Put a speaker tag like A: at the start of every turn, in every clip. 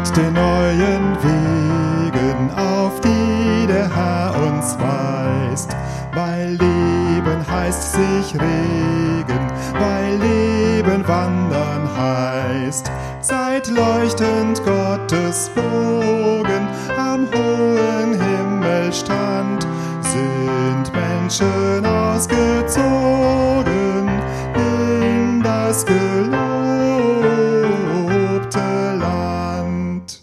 A: Vertraut den neuen Wegen, auf die der Herr uns weist, weil Leben heißt sich regen, weil Leben wandern heißt. Seid leuchtend Gottes Bogen, am hohen Himmel stand, sind Menschen ausgezogen in das gelobte Land.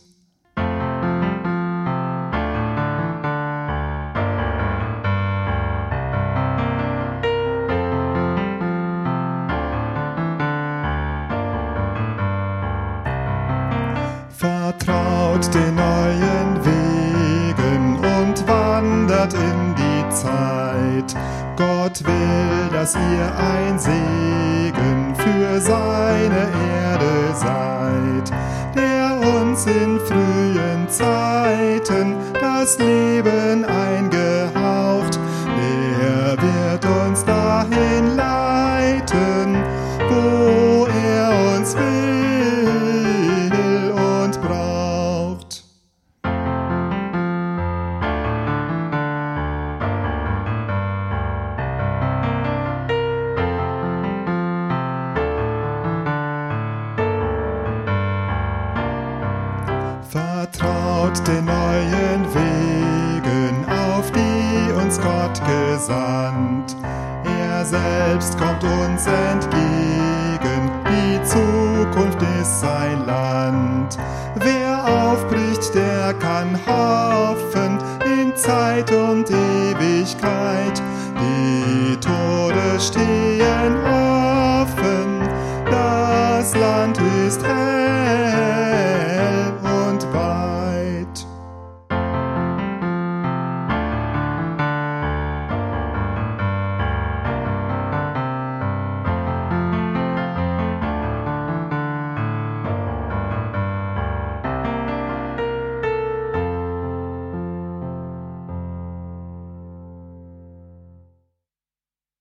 A: Vertraut den neuen Wegen und wandert in die Zeit. Gott will, dass ihr ein Segen für seine Erde seid, der uns in frühen Zeiten das Leben eingehaucht. Der wird uns dahin leiten, wo er uns will und braucht. Vertraut den neuen Wegen, auf die uns Gott gesandt. Er selbst kommt uns entgegen, die Zukunft ist sein Land. Wer aufbricht, der kann hoffen in Zeit und Ewigkeit. Die Tore stehen offen, das Land ist